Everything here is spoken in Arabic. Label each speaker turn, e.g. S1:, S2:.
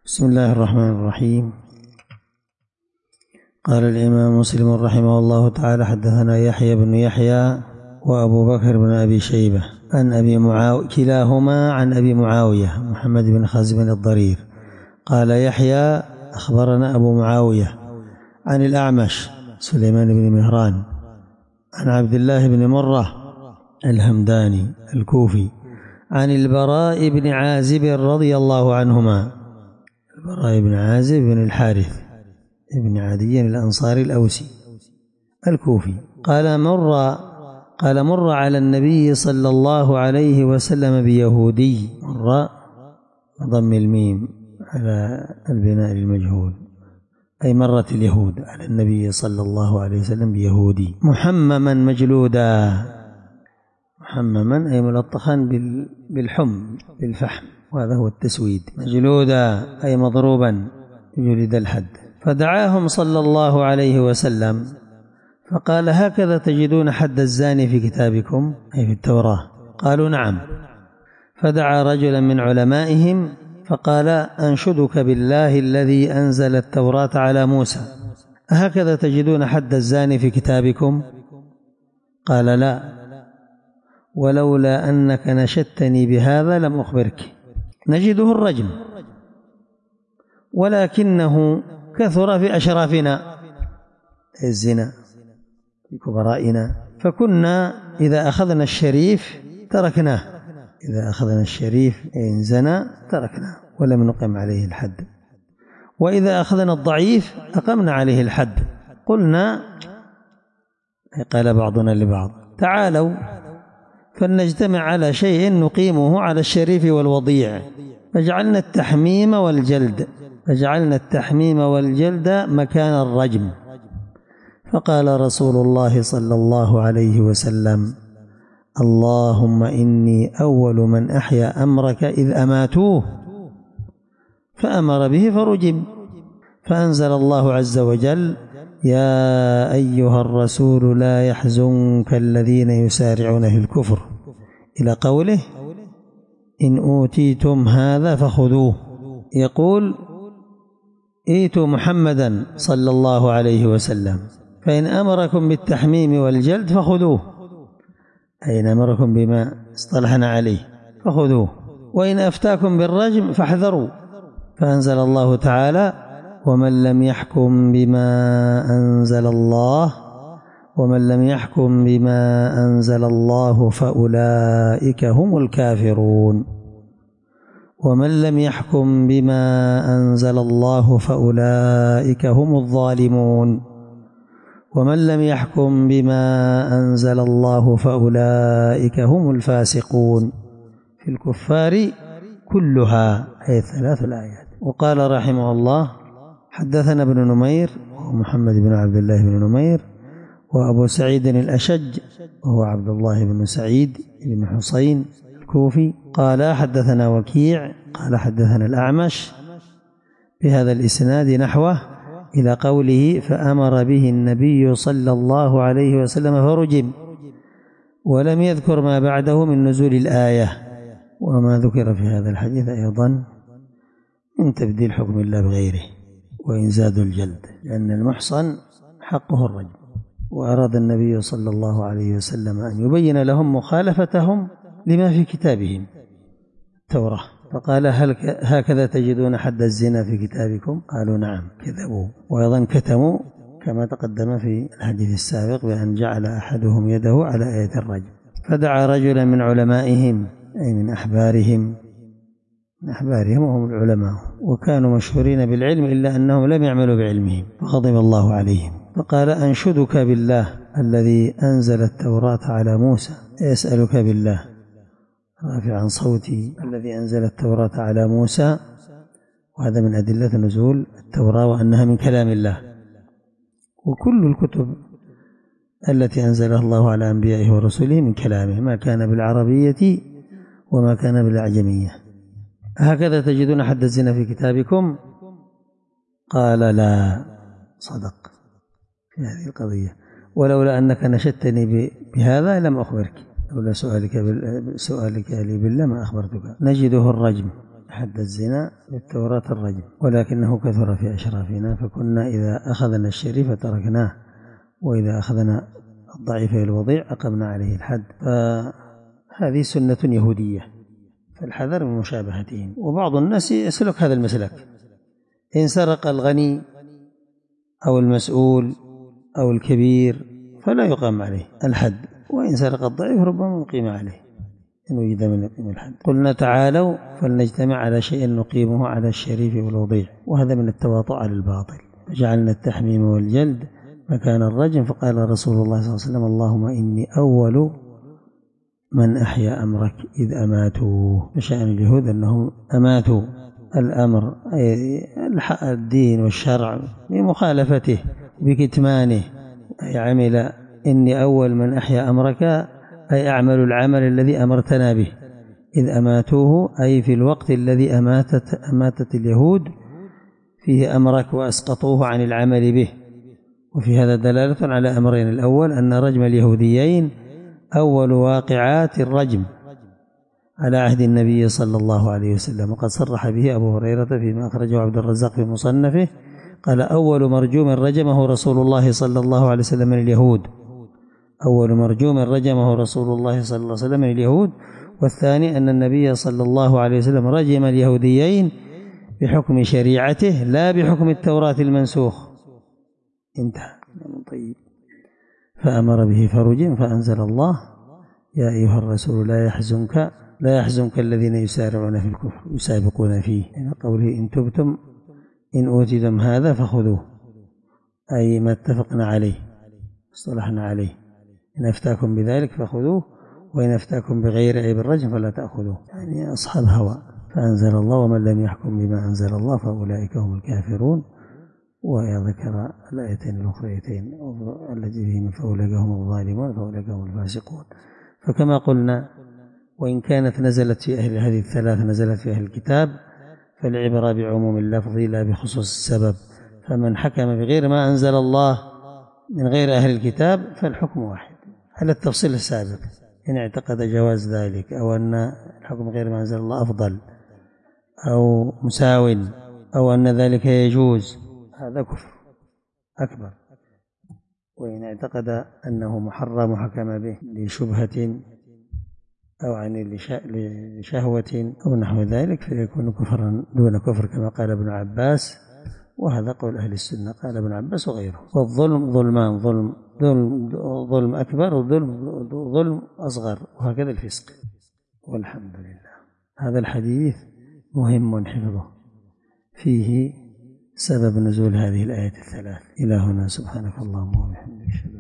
S1: بسم الله الرحمن الرحيم. قال الإمام مسلم رحمه الله تعالى: حدثنا يحيى بن يحيى وأبو بكر بن أبي شيبة عن أبي معاوية كلاهما عن أبي معاوية محمد بن خازم الضرير. قال يحيى: أخبرنا أبو معاوية عن الأعمش سليمان بن مهران عن عبد الله بن مرة الهمداني الكوفي عن البراء بن عازب رضي الله عنهما، البراء بن عازب بن الحارث بن عدي الأنصاري الأوسي الكوفي قال مر على النبي صلى الله عليه وسلم بيهودي، مر ضم الميم على البناء المجهول، أي مرت اليهود على النبي صلى الله عليه وسلم بيهودي محمما مجلودا، محمما أي ملطخا بالفحم، وهذا هو التسويد. مجلودا أي مضروبا يجلد الحد. فدعاهم صلى الله عليه وسلم فقال: هكذا تجدون حد الزاني في كتابكم، أي في التوراة؟ قالوا: نعم. فدعا رجلا من علمائهم فقال: أنشدك بالله الذي أنزل التوراة على موسى، هكذا تجدون حد الزاني في كتابكم؟ قال: لا، ولولا أنك نشدتني بهذا لم أخبرك. نجده الرجم، ولكنه كثر في أشرافنا الزنا في كبرائنا، فكنا إذا أخذنا الشريف تركناه، إذا أخذنا الشريف إن زنى تركناه ولم نقم عليه الحد، وإذا أخذنا الضعيف أقمنا عليه الحد. قلنا، قال بعضنا لبعض: تعالوا فلنجتمع على شيء نقيمه على الشريف والوضيع، فجعلنا التحميم والجلد مكان الرجم. فقال رسول الله صلى الله عليه وسلم: اللهم إني أول من أحيا أمرك إذ أماتوه، فأمر به فرجم. فأنزل الله عز وجل: يا أيها الرسول لا يحزنك الذين يسارعون في الكفر، إلى قوله: إن أوتيتم هذا فخذوه. يقول: ائتوا محمدا صلى الله عليه وسلم، فإن أمركم بالتحميم والجلد فخذوه، أي إن أمركم بما اصطلحنا عليه فخذوه، وإن أفتاكم بالرجم فاحذروا. فأنزل الله تعالى: ومن لم يحكم بما أنزل الله فأولئك هم الكافرون. ومن لم يحكم بما أنزل الله فأولئك هم الظالمون. ومن لم يحكم بما أنزل الله فأولئك هم الفاسقون. في الكفار كلها، أي 3 الآيات. وقال رحمه الله: حدثنا ابن نمير ومحمد بن عبد الله بن نمير، وأبو سعيد الأشج وهو عبد الله بن سعيد بن حسين الكوفي، قال حدثنا وكيع قال حدثنا الأعمش بهذا الإسناد نحوه إلى قوله: فأمر به النبي صلى الله عليه وسلم فرجم، ولم يذكر ما بعده من نزول الآية. وما ذكر في هذا الحديث أيضا من تبديل حكم الله بغيره وإنزاد الجلد، لأن المحصن حقه الرجم. وأراد النبي صلى الله عليه وسلم أن يبين لهم مخالفتهم لما في كتابهم التوراة، فقال: هكذا تجدون حد الزنا في كتابكم؟ قالوا: نعم. كذبوا، وأيضا كتموا كما تقدم في الحديث السابق بأن جعل أحدهم يده على آية الرجم. فدعا رجلا من علمائهم، أي من أحبارهم وهم العلماء، وكانوا مشهورين بالعلم إلا أنهم لم يعملوا بعلمهم، فغضب الله عليهم فقال: أنشدك بالله الذي أنزل التوراة على موسى، يسألك بالله رافعا صوتي، الذي أنزل التوراة على موسى، وهذا من أدلة نزول التوراة وأنها من كلام الله. وكل الكتب التي أنزلها الله على أنبيائه ورسوله من كلامه، ما كان بالعربية وما كان بالأعجمية. هكذا تجدون حد الزنا في كتابكم؟ قال: لا، صدق في هذه القضية، ولولا أنك نشدتني بهذا لم أخبرك، لولا سؤالك لي بالله ما أخبرتك. نجده الرجم، حد الزنا بالتوراة الرجم، ولكنه كثر في أشرافنا، فكنا إذا أخذنا الشريف تركناه، وإذا أخذنا الضعيف الوضيع أقمنا عليه الحد. فهذه سنة يهودية، فالحذر من مشابهتهم. وبعض الناس يسلك هذا المسلك، إن سرق الغني أو المسؤول أو الكبير فلا يقام عليه الحد، وإن سرق الضعيف ربما يقيم عليه إن وجد من يقيم الحد. قلنا تعالوا فلنجتمع على شيء نقيمه على الشريف والوضيع، وهذا من التواطؤ على الباطل. فجعلنا التحميم والجلد مكان الرجم، فقال رسول الله صلى الله عليه وسلم: اللهم إني أول من أحيا أمرك إذ أماتوه. فشأن اليهود أنهم أماتوا الأمر، أي الدين والشرع، بمخالفته بكتمانه، أي عمل إني أول من أحيا أمرك، أي أعمل العمل الذي أمرتنا به، إذ أماتوه أي في الوقت الذي أماتت اليهود فيه أمرك وأسقطوه عن العمل به. وفي هذا دلالة على أمرين: الأول أن رجم اليهوديين أول واقعات الرجم على عهد النبي صلى الله عليه وسلم، وقد صرح به أبو هريرة فيما أخرجه عبد الرزاق في مصنفه، قال: أول مرجوم رجمه رسول الله صلى الله عليه وسلم من اليهود. أول مرجوم رجمه رسول الله صلى الله عليه وسلم من اليهود. والثاني أن النبي صلى الله عليه وسلم رجم اليهوديين بحكم شريعته لا بحكم التوراة المنسوخ. انتهى. طيب. فأمر به فرجم، فأنزل الله: يا أيها الرسول لا يحزنك الذين يسارعون في الكفر يسابقون فيه، يعني قوله: إن تبتم إن أوتيتم هذا فخذوه، أي ما اتفقنا عليه اصطلحنا عليه، إن أفتاكم بذلك فخذوه، وإن أفتاكم بغير أي بالرجم فلا تأخذوه، يعني أصحاب هوى. فأنزل الله: ومن لم يحكم بما أنزل الله فأولئك هم الكافرون. وذكر الآيتين الأخريتين التي فيهما فأولئك هم الظالمون فأولئك هم الفاسقون. فكما قلنا، وإن كانت نزلت في أهل هذه الثلاث نزلت في أهل الكتاب، فالعبرة بعموم اللفظ لا بخصوص السبب. فمن حكم بغير ما أنزل الله من غير أهل الكتاب فالحكم واحد على التفصيل السابق، إن اعتقد جواز ذلك، أو أن الحكم غير ما أنزل الله أفضل أو مساو، أو أن ذلك يجوز، هذا كفر أكبر. وإن اعتقد أنه محرم حكم به لشبهة أو عن لشهوة أو نحو ذلك فيكون كفرا دون كفر، كما قال ابن عباس، وهذا قول أهل السنة، قال ابن عباس وغيره. والظلم ظلمان: ظلم أكبر وظلم أصغر، وهكذا الفسق. والحمد لله. هذا الحديث مهم حفظه، فيه سبب نزول هذه الآيات الثلاث. إلى هنا، سبحانك اللهم وبحمدك.